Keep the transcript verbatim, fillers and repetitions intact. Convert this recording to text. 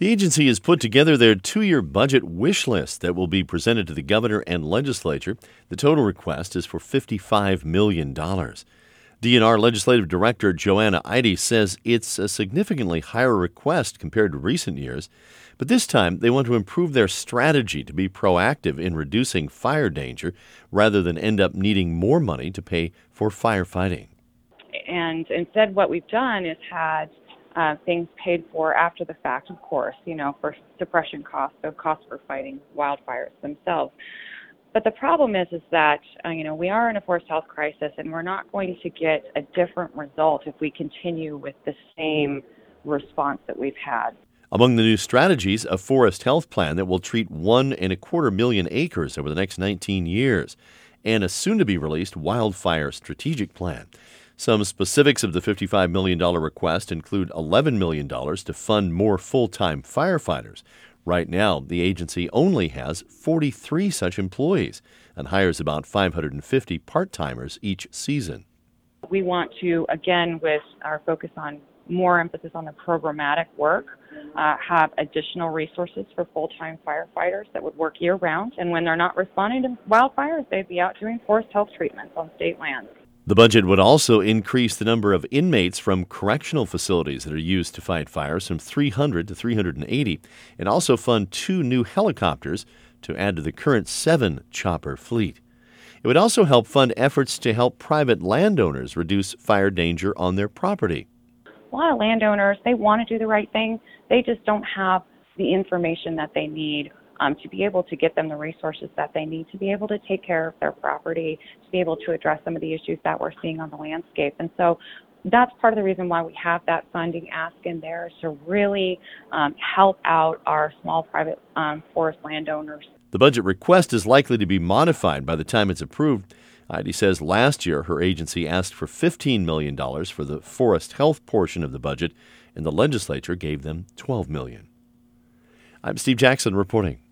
The agency has put together their two-year budget wish list that will be presented to the governor and legislature. The total request is for fifty-five million dollars. D N R Legislative Director Joanna Eide says it's a significantly higher request compared to recent years, but this time they want to improve their strategy to be proactive in reducing fire danger rather than end up needing more money to pay for firefighting. And instead what we've done is had uh, things paid for after the fact, of course, you know, for suppression costs, so costs for fighting wildfires themselves. But the problem is, is that, uh, you know, we are in a forest health crisis, and we're not going to get a different result if we continue with the same response that we've had. Among the new strategies, a forest health plan that will treat one and a quarter million acres over the next nineteen years, and a soon-to-be-released wildfire strategic plan. Some specifics of the fifty-five million dollars request include eleven million dollars to fund more full-time firefighters. Right now, the agency only has forty-three such employees and hires about five hundred fifty part-timers each season. We want to, again, with our focus on more emphasis on the programmatic work, uh, have additional resources for full-time firefighters that would work year-round. And when they're not responding to wildfires, they'd be out doing forest health treatments on state lands. The budget would also increase the number of inmates from correctional facilities that are used to fight fires from three hundred to three hundred eighty, and also fund two new helicopters to add to the current seven chopper fleet. It would also help fund efforts to help private landowners reduce fire danger on their property. A lot of landowners, they want to do the right thing. They just don't have the information that they need Um, to be able to get them the resources that they need to be able to take care of their property, to be able to address some of the issues that we're seeing on the landscape. And so that's part of the reason why we have that funding ask in there, is to really um, help out our small private um, forest landowners. The budget request is likely to be modified by the time it's approved. Heidi says last year her agency asked for fifteen million dollars for the forest health portion of the budget, and the legislature gave them twelve million dollars. I'm Steve Jackson reporting.